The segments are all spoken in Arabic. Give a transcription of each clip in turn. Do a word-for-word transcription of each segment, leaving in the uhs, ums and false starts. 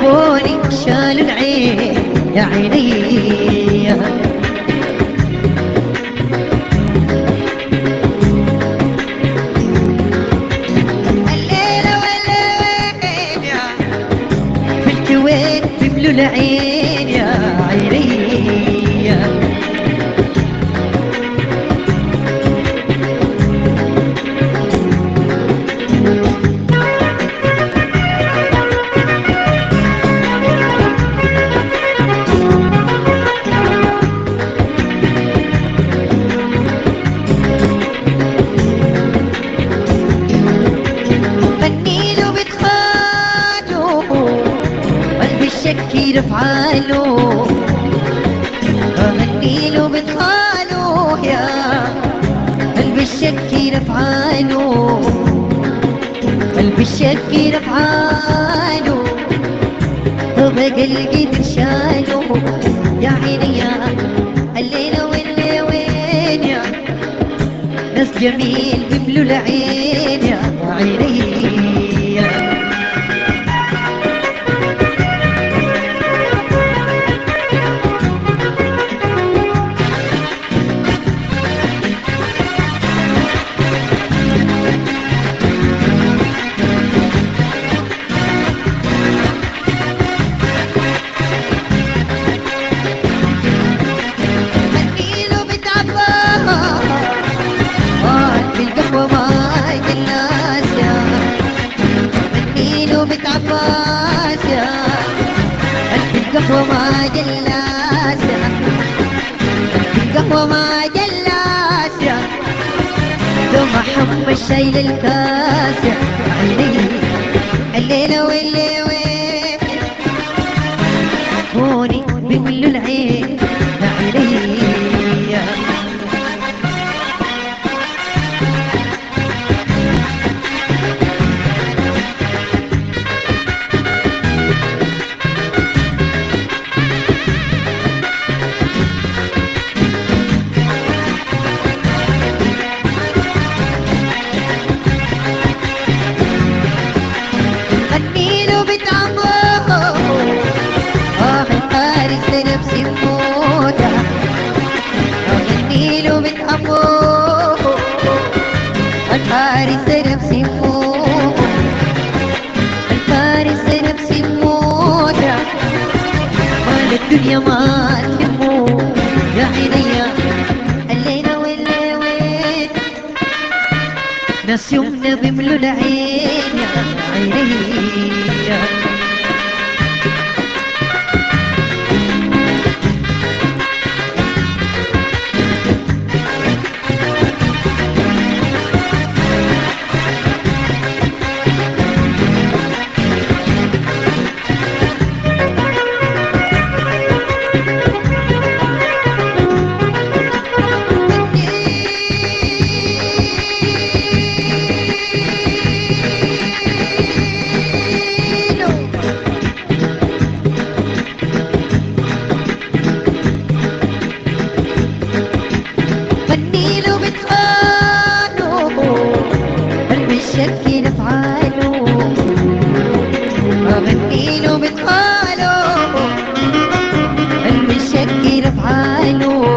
جابوني شالوا العين يا عيني. الليلة والليل في الكويت بملوا العين يا عيني. شكي رفعاله غنيله بطحاله يا قلبي الشكي رفعاله قلبي الشكي رفعاله وبقى القدر شاله يا عيني يا الليلة والليل وين يا ناس جميل بملوا العين يا عيني. عباس يا القهوة ما جلاس يا القهوة ما جلاس يا لو ما حب الشاي للكاس يا عيني. الليلة والليل وين هوني بملوا العين يا عيني. الفارس نفسي موت الفارس نفسي موت مال الدنيا ما تموت يا عيني. الليلة والليل وين ناس يمنا بملوا العين يا عيني. شكي نفعاله أغنيله بطحاله قلبي الشكي نفعاله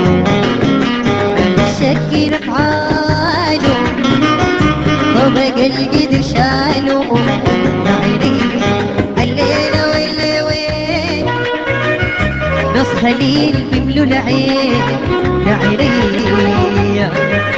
الشكي نفعاله وبقى القدر شاله يا عيني. الليلة والليل وين نص خليل بملوا العين يا عيني.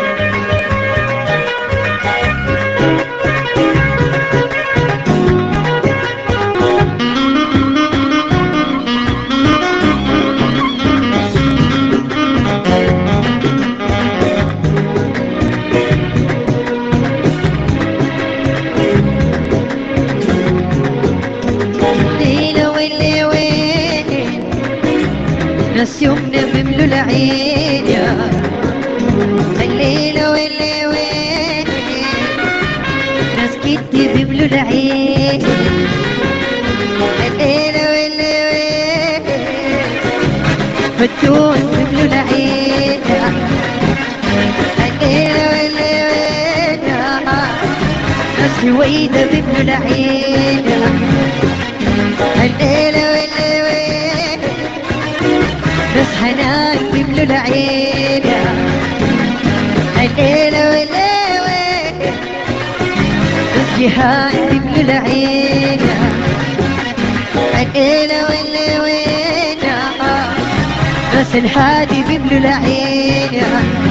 ناس يمنا بملوا العين يا الليلة والليل وين ناس كتي بملوا العين الليلة والليل وين فتوت بملوا العين الليلة والليل وين ناس هويدة بملوا العين الليلة والليل بس حنان يملوا العين الليلة والليل بس جهان يملوا العين الليلة والليل بس الهادي بيملوا العين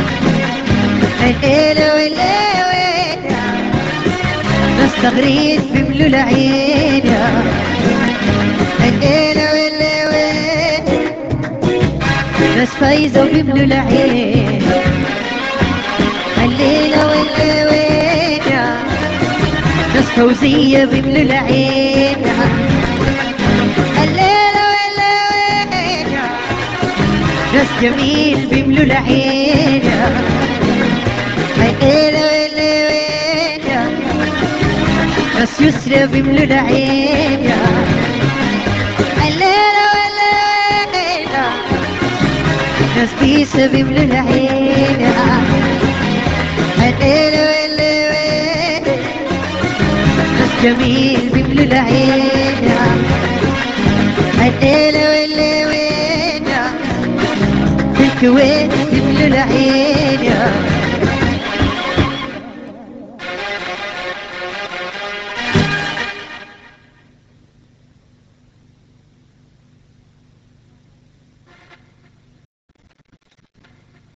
الليلة والليل بس تغريد بيملوا العين الليلة والليل بس فايزة وبيملوا العين الليلة والليل بس فوزية بيملوا العين الليلة والليل بس جميل بيملوا العين الليلة والليل بس يسرى بيملوا العين الليلة والليل بس بيسة بيملوا العين الليلة والليل بس جميل بيملوا العين الليلة والليل في الكويت بيملوا العين